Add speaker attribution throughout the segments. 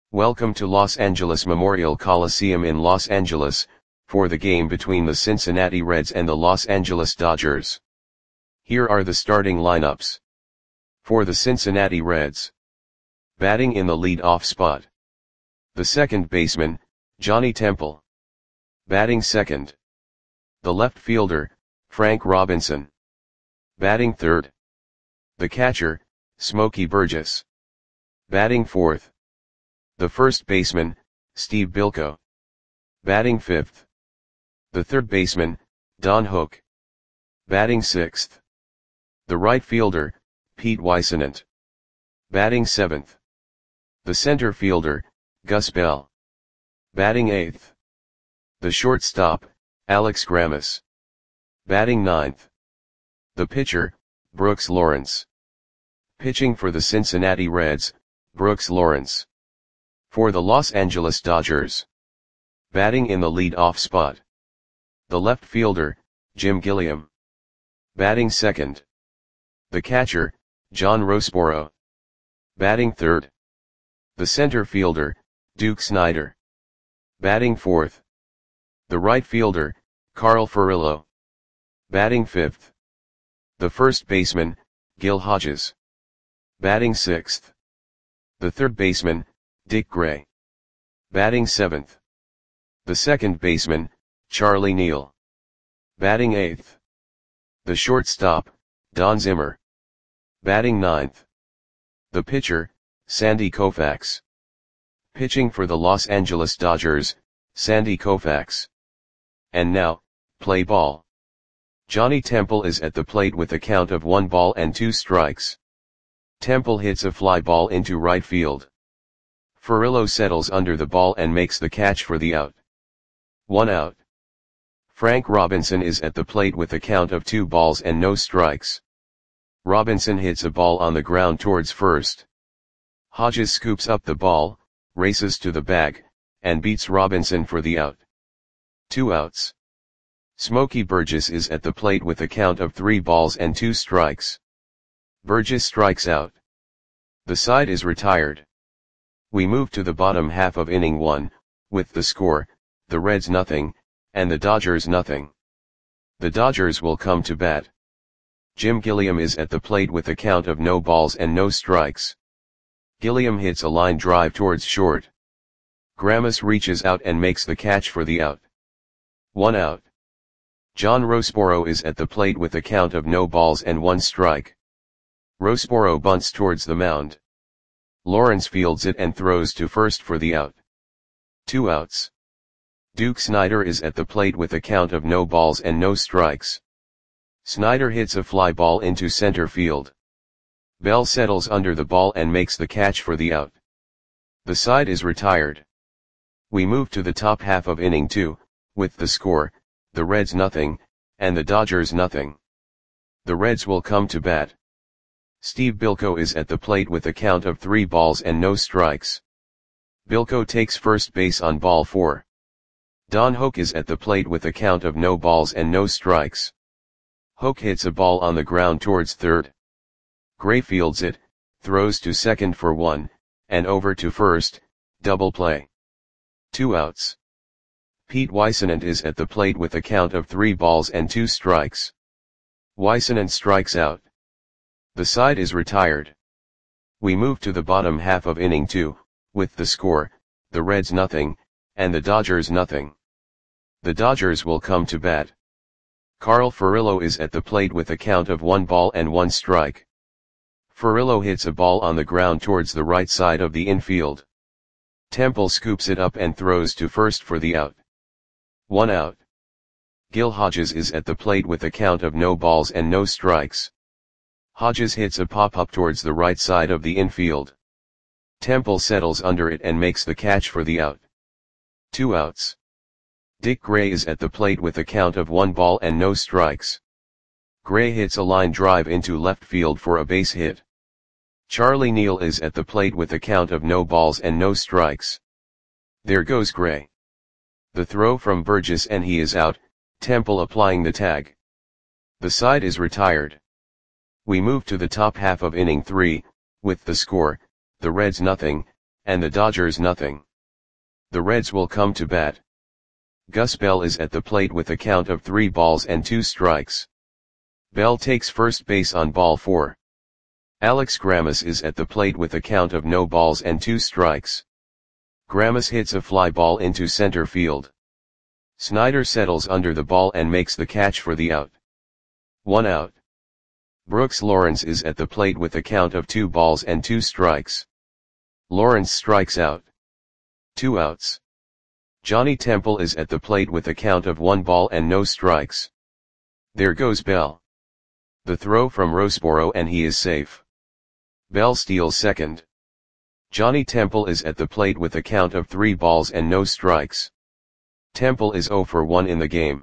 Speaker 1: Welcome to Los Angeles Memorial Coliseum in Los Angeles, for the game between the Cincinnati Reds and the Los Angeles Dodgers. Here are the starting lineups. For the Cincinnati Reds. Batting in the lead-off spot. The second baseman, Johnny Temple. Batting second. The left fielder, Frank Robinson. Batting third. The catcher, Smokey Burgess. Batting fourth. The first baseman, Steve Bilko. Batting fifth. The third baseman, Don Hook. Batting sixth. The right fielder, Pete Whisenant. Batting seventh. The center fielder, Gus Bell. Batting eighth. The shortstop, Alex Grammas. Batting ninth. The pitcher, Brooks Lawrence. Pitching for the Cincinnati Reds, Brooks Lawrence. For the Los Angeles Dodgers. Batting in the lead-off spot. The left fielder, Jim Gilliam. Batting second. The catcher, John Roseboro. Batting third. The center fielder, Duke Snider. Batting fourth. The right fielder, Carl Furillo. Batting fifth. The first baseman, Gil Hodges. Batting sixth. The third baseman, Dick Gray. Batting seventh. The second baseman, Charlie Neal. Batting eighth. The shortstop, Don Zimmer. Batting ninth. The pitcher, Sandy Koufax. Pitching for the Los Angeles Dodgers, Sandy Koufax. And now, play ball. Johnny Temple is at the plate with a count of 1 ball and 2 strikes. Temple hits a fly ball into right field. Furillo settles under the ball and makes the catch for the out. 1 out. Frank Robinson is at the plate with a count of 2 balls and no strikes. Robinson hits a ball on the ground towards first. Hodges scoops up the ball, races to the bag, and beats Robinson for the out. 2 outs. Smokey Burgess is at the plate with a count of 3 balls and 2 strikes. Burgess strikes out. The side is retired. We move to the bottom half of inning 1, with the score, the Reds nothing, and the Dodgers nothing. The Dodgers will come to bat. Jim Gilliam is at the plate with a count of no balls and no strikes. Gilliam hits a line drive towards short. Grammas reaches out and makes the catch for the out. 1 out. John Roseboro is at the plate with a count of no balls and 1 strike. Roseboro bunts towards the mound. Lawrence fields it and throws to first for the out. 2 outs. Duke Snider is at the plate with a count of no balls and no strikes. Snider hits a fly ball into center field. Bell settles under the ball and makes the catch for the out. The side is retired. We move to the top half of inning 2, with the score, the Reds nothing, and the Dodgers nothing. The Reds will come to bat. Steve Bilko is at the plate with a count of 3 balls and no strikes. Bilko takes first base on ball 4. Don Hook is at the plate with a count of no balls and no strikes. Hook hits a ball on the ground towards third. Gray fields it, throws to second for 1, and over to first, double play. 2 outs. Pete Whisenant is at the plate with a count of 3 balls and 2 strikes. Whisenant strikes out. The side is retired. We move to the bottom half of inning 2, with the score, the Reds nothing, and the Dodgers nothing. The Dodgers will come to bat. Carl Furillo is at the plate with a count of 1 ball and 1 strike. Furillo hits a ball on the ground towards the right side of the infield. Temple scoops it up and throws to first for the out. 1 out. Gil Hodges is at the plate with a count of no balls and no strikes. Hodges hits a pop-up towards the right side of the infield. Temple settles under it and makes the catch for the out. 2 outs. Dick Gray is at the plate with a count of 1 ball and no strikes. Gray hits a line drive into left field for a base hit. Charlie Neal is at the plate with a count of no balls and no strikes. There goes Gray. The throw from Burgess and he is out, Temple applying the tag. The side is retired. We move to the top half of inning 3, with the score, the Reds nothing, and the Dodgers nothing. The Reds will come to bat. Gus Bell is at the plate with a count of 3 balls and 2 strikes. Bell takes first base on ball 4. Alex Grammas is at the plate with a count of no balls and 2 strikes. Grammas hits a fly ball into center field. Snyder settles under the ball and makes the catch for the out. 1 out. Brooks Lawrence is at the plate with a count of 2 balls and 2 strikes. Lawrence strikes out. 2 outs. Johnny Temple is at the plate with a count of 1 ball and no strikes. There goes Bell. The throw from Roseboro and he is safe. Bell steals second. Johnny Temple is at the plate with a count of 3 balls and no strikes. Temple is 0 for 1 in the game.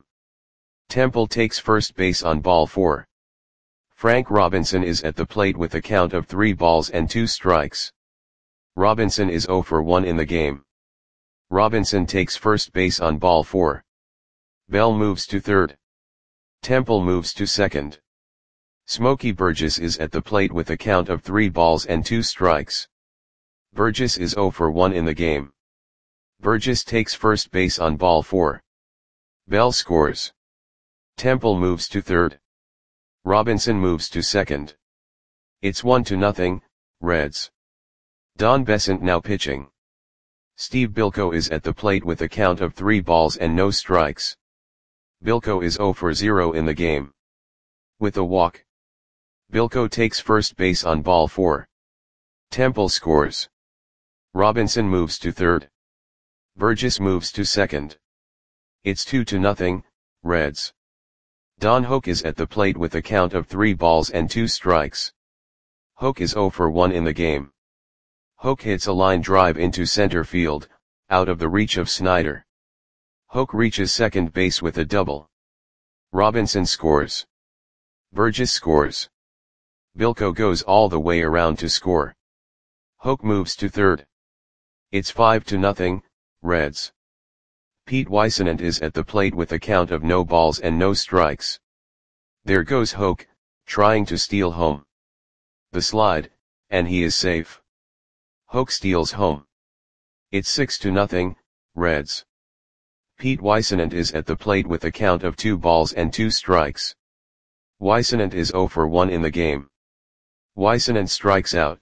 Speaker 1: Temple takes first base on ball 4. Frank Robinson is at the plate with a count of 3 balls and 2 strikes. Robinson is 0 for 1 in the game. Robinson takes first base on ball 4. Bell moves to third. Temple moves to second. Smokey Burgess is at the plate with a count of 3 balls and 2 strikes. Burgess is 0 for 1 in the game. Burgess takes first base on ball 4. Bell scores. Temple moves to third. Robinson moves to second. It's 1-0, Reds. Don Besant now pitching. Steve Bilko is at the plate with a count of 3 balls and no strikes. Bilko is 0 for 0 in the game. With a walk. Bilko takes first base on ball 4. Temple scores. Robinson moves to third. Burgess moves to second. It's 2-0, Reds. Don Hoke is at the plate with a count of 3 balls and 2 strikes. Hoke is 0 for 1 in the game. Hoke hits a line drive into center field, out of the reach of Snyder. Hoke reaches second base with a double. Robinson scores. Burgess scores. Bilko goes all the way around to score. Hoke moves to third. It's 5-0, Reds. Pete Weissenant is at the plate with a count of no balls and no strikes. There goes Hoke, trying to steal home. The slide, and he is safe. Hoke steals home. It's 6-0, Reds. Pete Weissenant is at the plate with a count of 2 balls and 2 strikes. Weissenant is 0 for 1 in the game. Weissenant strikes out.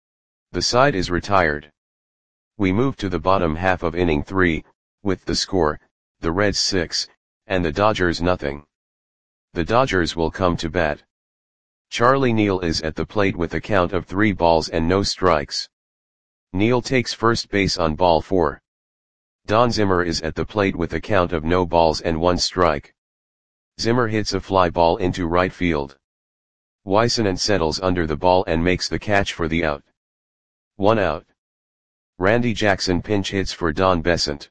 Speaker 1: The side is retired. We move to the bottom half of inning 3, with the score, the Reds 6, and the Dodgers nothing. The Dodgers will come to bat. Charlie Neal is at the plate with a count of 3 balls and no strikes. Neal takes first base on ball 4. Don Zimmer is at the plate with a count of no balls and 1 strike. Zimmer hits a fly ball into right field. Weissenant settles under the ball and makes the catch for the out. 1 out. Randy Jackson pinch hits for Don Besant.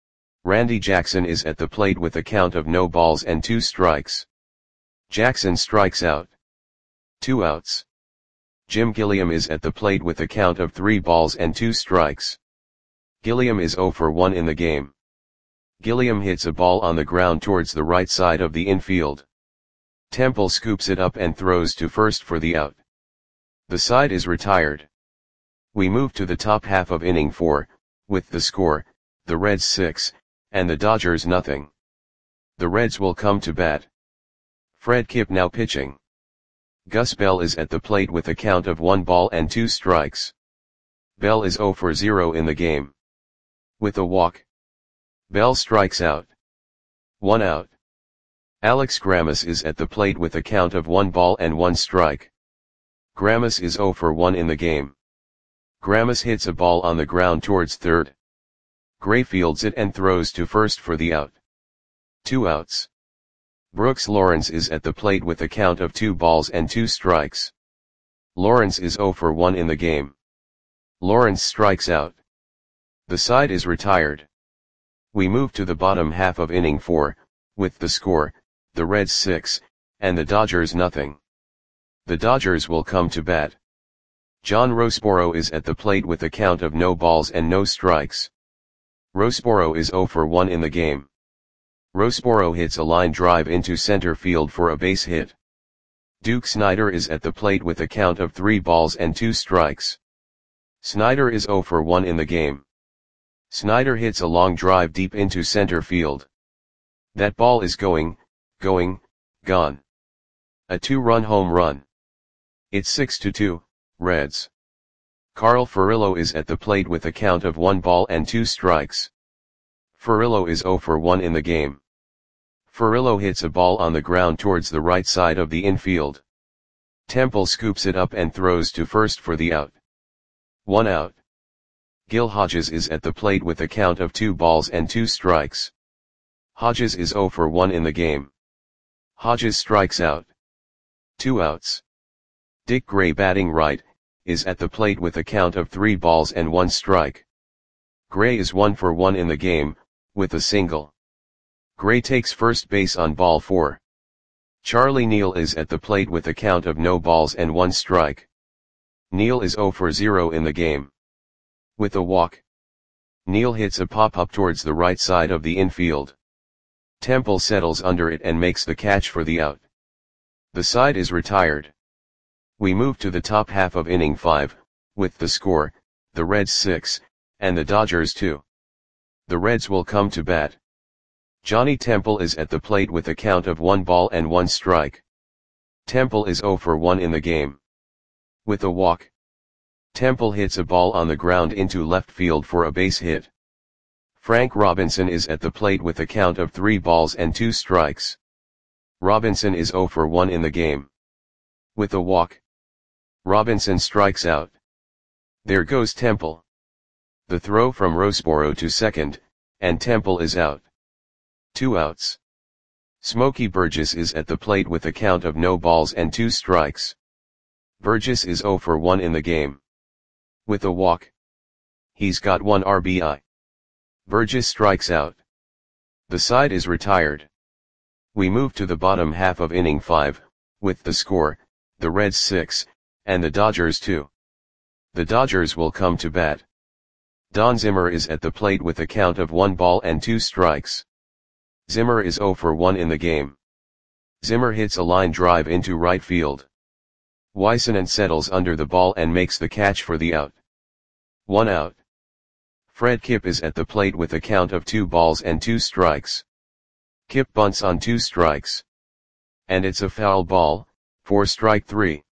Speaker 1: Randy Jackson is at the plate with a count of no balls and 2 strikes. Jackson strikes out. 2 outs. Jim Gilliam is at the plate with a count of 3 balls and 2 strikes. Gilliam is 0 for 1 in the game. Gilliam hits a ball on the ground towards the right side of the infield. Temple scoops it up and throws to first for the out. The side is retired. We move to the top half of inning 4, with the score, the Reds 6, and the Dodgers nothing. The Reds will come to bat. Fred Kipp now pitching. Gus Bell is at the plate with a count of 1 ball and 2 strikes. Bell is 0 for 0 in the game. With a walk. Bell strikes out. 1 out. Alex Grammas is at the plate with a count of 1 ball and 1 strike. Grammas is 0 for 1 in the game. Grammas hits a ball on the ground towards third. Gray fields it and throws to first for the out. 2 outs. Brooks Lawrence is at the plate with a count of 2 balls and 2 strikes. Lawrence is 0 for 1 in the game. Lawrence strikes out. The side is retired. We move to the bottom half of inning 4, with the score, the Reds 6, and the Dodgers nothing. The Dodgers will come to bat. John Roseboro is at the plate with a count of no balls and no strikes. Roseboro is 0 for 1 in the game. Roseboro hits a line drive into center field for a base hit. Duke Snyder is at the plate with a count of 3 balls and 2 strikes. Snyder is 0 for 1 in the game. Snyder hits a long drive deep into center field. That ball is going, gone. A 2-run home run. It's 6-2, Reds. Carl Furillo is at the plate with a count of 1 ball and 2 strikes. Furillo is 0 for 1 in the game. Furillo hits a ball on the ground towards the right side of the infield. Temple scoops it up and throws to first for the out. 1 out. Gil Hodges is at the plate with a count of 2 balls and 2 strikes. Hodges is 0 for 1 in the game. Hodges strikes out. 2 outs. Dick Gray, batting right, is at the plate with a count of 3 balls and 1 strike. Gray is 1 for 1 in the game, with a single. Gray takes first base on ball 4. Charlie Neal is at the plate with a count of no balls and 1 strike. Neal is 0 for 0 in the game. With a walk. Neal hits a pop-up towards the right side of the infield. Temple settles under it and makes the catch for the out. The side is retired. We move to the top half of inning 5, with the score, the Reds 6, and the Dodgers 2. The Reds will come to bat. Johnny Temple is at the plate with a count of 1 ball and 1 strike. Temple is 0 for 1 in the game. With a walk. Temple hits a ball on the ground into left field for a base hit. Frank Robinson is at the plate with a count of 3 balls and 2 strikes. Robinson is 0 for 1 in the game. With a walk. Robinson strikes out. There goes Temple. The throw from Roseboro to second, and Temple is out. 2 outs. Smokey Burgess is at the plate with a count of no balls and 2 strikes. Burgess is 0 for 1 in the game. With a walk. He's got 1 RBI. Burgess strikes out. The side is retired. We move to the bottom half of inning 5, with the score, the Reds 6, and the Dodgers 2. The Dodgers will come to bat. Don Zimmer is at the plate with a count of 1 ball and 2 strikes. Zimmer is 0 for 1 in the game. Zimmer hits a line drive into right field. Weissenen settles under the ball and makes the catch for the out. 1 out. Fred Kipp is at the plate with a count of 2 balls and 2 strikes. Kipp bunts on 2 strikes. And it's a foul ball, for strike 3.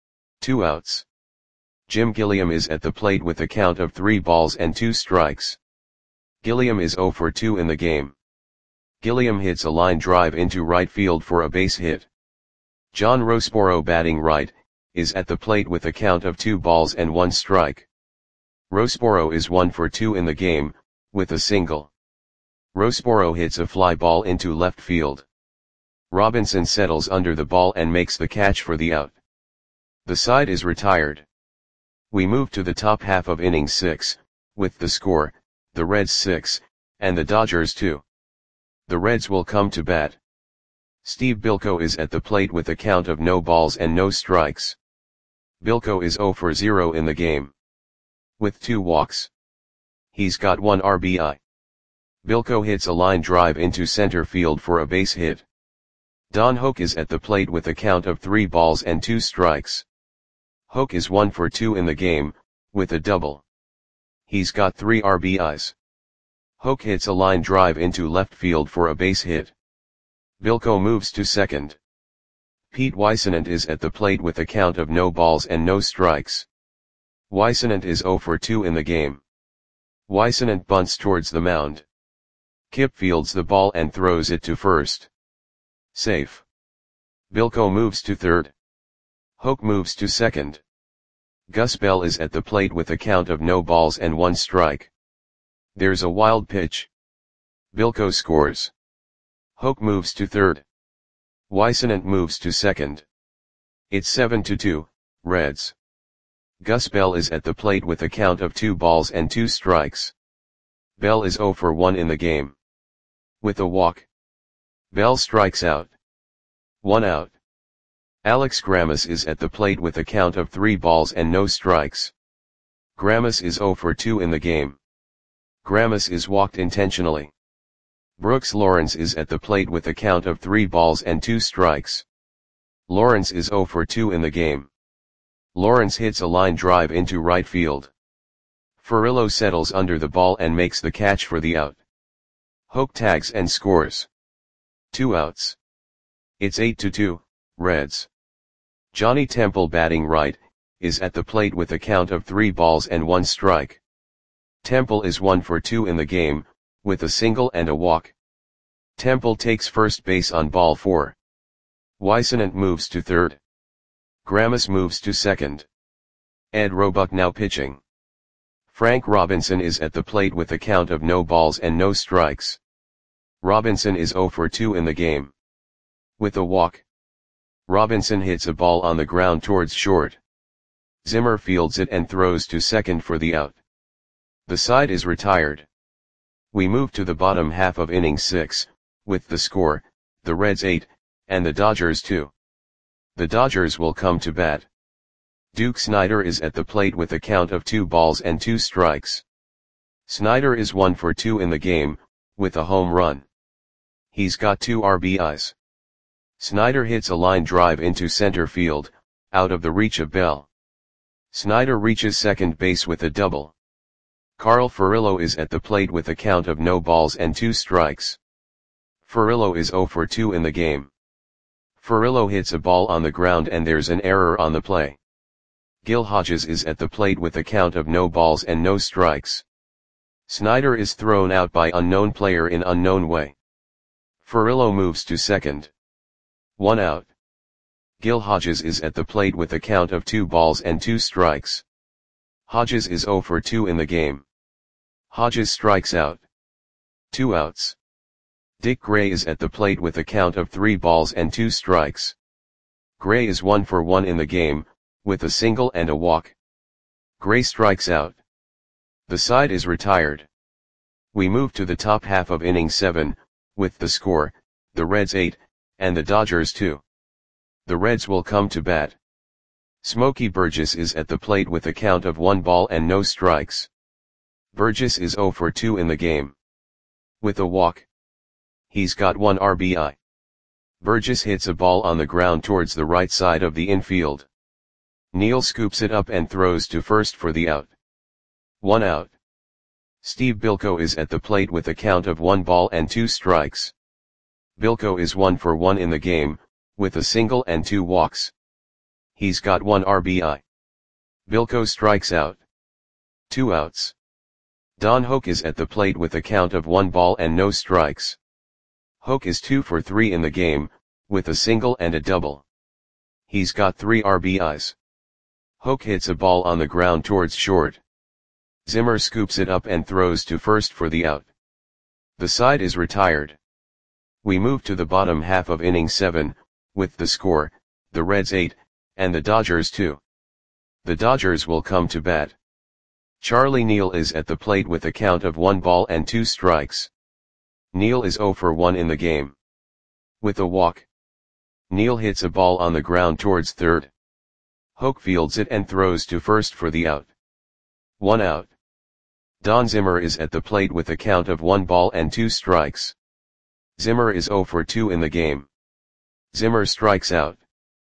Speaker 1: 2 outs. Jim Gilliam is at the plate with a count of 3 balls and 2 strikes. Gilliam is 0 for 2 in the game. Gilliam hits a line drive into right field for a base hit. John Roseboro, batting right, is at the plate with a count of 2 balls and 1 strike. Roseboro is 1 for 2 in the game, with a single. Roseboro hits a fly ball into left field. Robinson settles under the ball and makes the catch for the out. The side is retired. We move to the top half of inning 6, with the score, the Reds 6, and the Dodgers 2. The Reds will come to bat. Steve Bilko is at the plate with a count of no balls and no strikes. Bilko is 0 for 0 in the game. With 2 walks. He's got 1 RBI. Bilko hits a line drive into center field for a base hit. Don Hoke is at the plate with a count of 3 balls and 2 strikes. Hoke is 1 for 2 in the game, with a double. He's got 3 RBIs. Hoke hits a line drive into left field for a base hit. Bilko moves to second. Pete Weissenen is at the plate with a count of no balls and no strikes. Weissenen is 0 for 2 in the game. Weissenen bunts towards the mound. Kipp fields the ball and throws it to first. Safe. Bilko moves to third. Hoke moves to second. Gus Bell is at the plate with a count of no balls and 1 strike. There's a wild pitch. Bilko scores. Hoke moves to third. Weissenen moves to second. It's 7-2, Reds. Gus Bell is at the plate with a count of 2 balls and 2 strikes. Bell is 0 for 1 in the game. With a walk. Bell strikes out. 1 out. Alex Grammas is at the plate with a count of 3 balls and no strikes. Grammas is 0 for 2 in the game. Grammas is walked intentionally. Brooks Lawrence is at the plate with a count of 3 balls and 2 strikes. Lawrence is 0 for 2 in the game. Lawrence hits a line drive into right field. Furillo settles under the ball and makes the catch for the out. Hoke tags and scores. 2 outs. It's 8-2, Reds. Johnny Temple, batting right, is at the plate with a count of 3 balls and 1 strike. Temple is 1 for 2 in the game, with a single and a walk. Temple takes first base on ball 4. Whisenant moves to third. Grammas moves to second. Ed Roebuck now pitching. Frank Robinson is at the plate with a count of no balls and no strikes. Robinson is 0 for 2 in the game. With a walk. Robinson hits a ball on the ground towards short. Zimmer fields it and throws to second for the out. The side is retired. We move to the bottom half of inning 6, with the score, the Reds 8, and the Dodgers 2. The Dodgers will come to bat. Duke Snider is at the plate with a count of 2 balls and 2 strikes. Snider is 1 for 2 in the game, with a home run. He's got 2 RBIs. Snider hits a line drive into center field, out of the reach of Bell. Snider reaches second base with a double. Carl Furillo is at the plate with a count of no balls and 2 strikes. Furillo is 0 for 2 in the game. Furillo hits a ball on the ground and there's an error on the play. Gil Hodges is at the plate with a count of no balls and no strikes. Snider is thrown out by unknown player in unknown way. Furillo moves to second. 1 out. Gil Hodges is at the plate with a count of 2 balls and 2 strikes. Hodges is 0 for 2 in the game. Hodges strikes out. 2 outs. Dick Gray is at the plate with a count of 3 balls and 2 strikes. Gray is 1 for 1 in the game, with a single and a walk. Gray strikes out. The side is retired. We move to the top half of inning 7, with the score, the Reds 8, and the Dodgers 2. The Reds will come to bat. Smokey Burgess is at the plate with a count of 1 ball and no strikes. Burgess is 0 for 2 in the game. With a walk. He's got 1 RBI. Burgess hits a ball on the ground towards the right side of the infield. Neal scoops it up and throws to first for the out. 1 out. Steve Bilko is at the plate with a count of 1 ball and 2 strikes. Bilko is 1 for 1 in the game, with a single and 2 walks. He's got 1 RBI. Bilko strikes out. 2 outs. Don Hoke is at the plate with a count of 1 ball and no strikes. Hoke is 2 for 3 in the game, with a single and a double. He's got 3 RBIs. Hoke hits a ball on the ground towards short. Zimmer scoops it up and throws to first for the out. The side is retired. We move to the bottom half of inning 7, with the score, the Reds 8, and the Dodgers 2. The Dodgers will come to bat. Charlie Neal is at the plate with a count of 1 ball and 2 strikes. Neal is 0 for 1 in the game. With a walk. Neal hits a ball on the ground towards third. Hoke fields it and throws to first for the out. 1 out. Don Zimmer is at the plate with a count of 1 ball and 2 strikes. Zimmer is 0 for 2 in the game. Zimmer strikes out.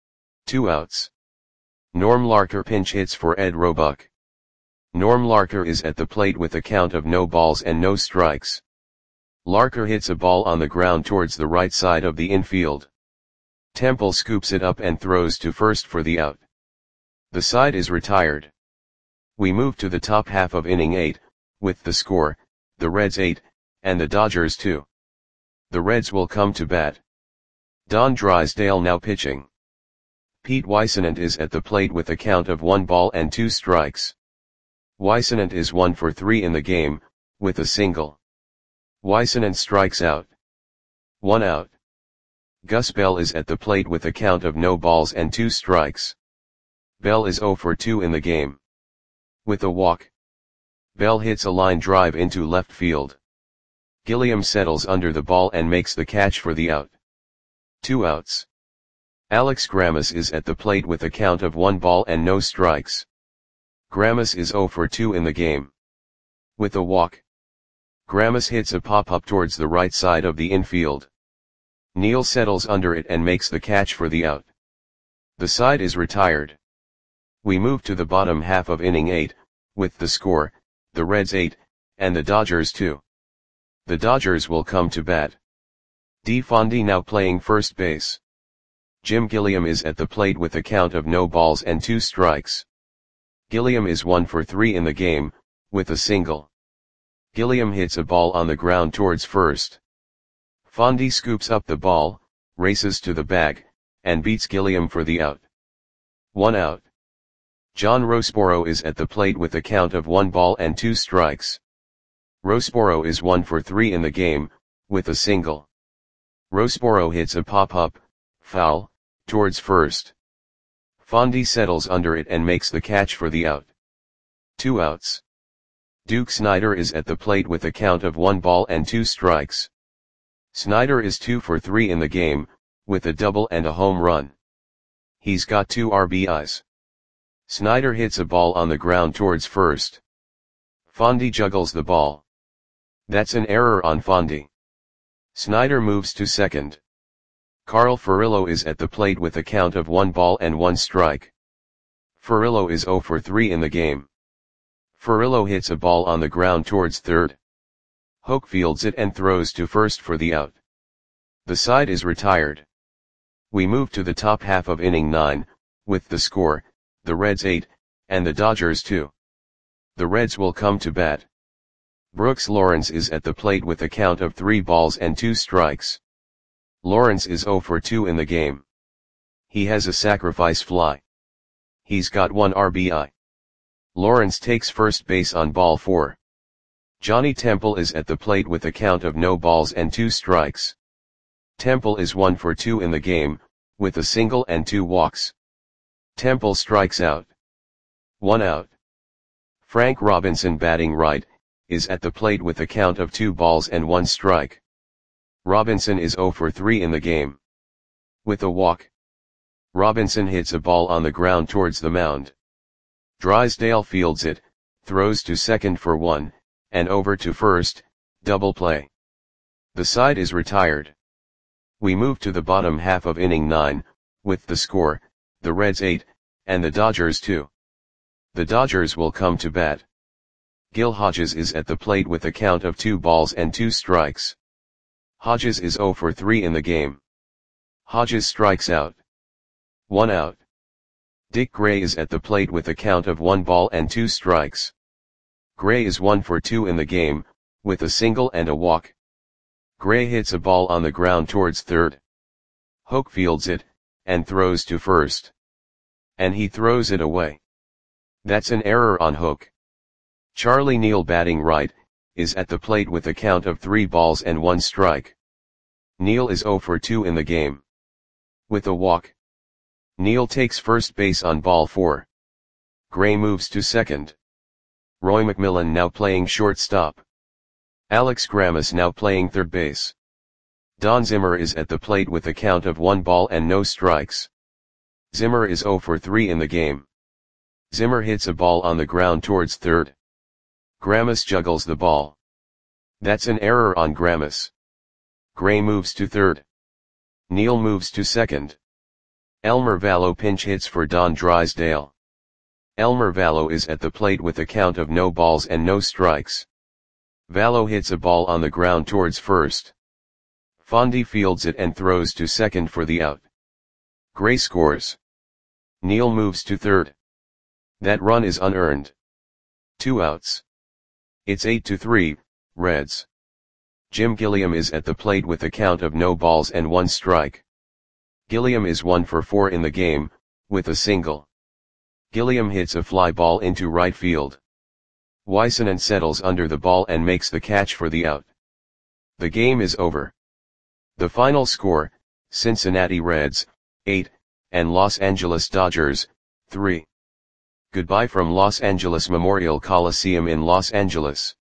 Speaker 1: 2 outs. Norm Larker pinch hits for Ed Roebuck. Norm Larker is at the plate with a count of no balls and no strikes. Larker hits a ball on the ground towards the right side of the infield. Temple scoops it up and throws to first for the out. The side is retired. We move to the top half of inning 8, with the score, the Reds 8, and the Dodgers 2. The Reds will come to bat. Don Drysdale now pitching. Pete Whisenant is at the plate with a count of 1 ball and 2 strikes. Whisenant is 1 for 3 in the game, with a single. Whisenant strikes out. 1 out. Gus Bell is at the plate with a count of no balls and 2 strikes. Bell is 0 for 2 in the game. With a walk. Bell hits a line drive into left field. Gilliam settles under the ball and makes the catch for the out. 2 outs. Alex Grammas is at the plate with a count of 1 ball and no strikes. Grammas is 0 for 2 in the game. With a walk. Grammas hits a pop-up towards the right side of the infield. Neal settles under it and makes the catch for the out. The side is retired. We move to the bottom half of inning 8, with the score, the Reds 8, and the Dodgers 2. The Dodgers will come to bat. D. Fondy now playing first base. Jim Gilliam is at the plate with a count of no balls and 2 strikes. Gilliam is 1 for 3 in the game, with a single. Gilliam hits a ball on the ground towards first. Fondy scoops up the ball, races to the bag, and beats Gilliam for the out. 1 out. John Roseboro is at the plate with a count of 1 ball and 2 strikes. Roseboro is 1 for 3 in the game, with a single. Roseboro hits a pop-up, foul, towards first. Fondy settles under it and makes the catch for the out. 2 outs. Duke Snider is at the plate with a count of 1 ball and 2 strikes. Snider is 2 for 3 in the game, with a double and a home run. He's got 2 RBIs. Snider hits a ball on the ground towards first. Fondy juggles the ball. That's an error on Fondy. Snider moves to second. Carl Furillo is at the plate with a count of 1 ball and 1 strike. Furillo is 0 for 3 in the game. Furillo hits a ball on the ground towards third. Hoke fields it and throws to first for the out. The side is retired. We move to the top half of inning 9, with the score, the Reds 8, and the Dodgers 2. The Reds will come to bat. Brooks Lawrence is at the plate with a count of 3 balls and 2 strikes. Lawrence is 0 for 2 in the game. He has a sacrifice fly. He's got 1 RBI. Lawrence takes first base on ball 4. Johnny Temple is at the plate with a count of no balls and 2 strikes. Temple is 1 for 2 in the game, with a single and 2 walks. Temple strikes out. 1 out. Frank Robinson, batting right, is at the plate with a count of 2 balls and 1 strike. Robinson is 0 for 3 in the game. With a walk. Robinson hits a ball on the ground towards the mound. Drysdale fields it, throws to second for 1, and over to first, double play. The side is retired. We move to the bottom half of inning 9, with the score, the Reds 8, and the Dodgers 2. The Dodgers will come to bat. Gil Hodges is at the plate with a count of 2 balls and 2 strikes. Hodges is 0 for 3 in the game. Hodges strikes out. 1 out. Dick Gray is at the plate with a count of 1 ball and 2 strikes. Gray is 1 for 2 in the game, with a single and a walk. Gray hits a ball on the ground towards third. Hoke fields it, and throws to first. And he throws it away. That's an error on Hoke. Charlie Neal, batting right, is at the plate with a count of 3 balls and 1 strike. Neal is 0 for 2 in the game. With a walk. Neal takes first base on ball 4. Gray moves to second. Roy McMillan now playing shortstop. Alex Grammas now playing third base. Don Zimmer is at the plate with a count of 1 ball and no strikes. Zimmer is 0 for 3 in the game. Zimmer hits a ball on the ground towards third. Grammas juggles the ball. That's an error on Grammas. Gray moves to third. Neal moves to second. Elmer Vallow pinch hits for Don Drysdale. Elmer Vallow is at the plate with a count of no balls and no strikes. Vallow hits a ball on the ground towards first. Fondy fields it and throws to second for the out. Gray scores. Neal moves to third. That run is unearned. 2 outs. It's 8-3, Reds. Jim Gilliam is at the plate with a count of no balls and 1 strike. Gilliam is 1 for 4 in the game, with a single. Gilliam hits a fly ball into right field. Weissenen settles under the ball and makes the catch for the out. The game is over. The final score, Cincinnati Reds, 8, and Los Angeles Dodgers, 3. Goodbye from Los Angeles Memorial Coliseum in Los Angeles.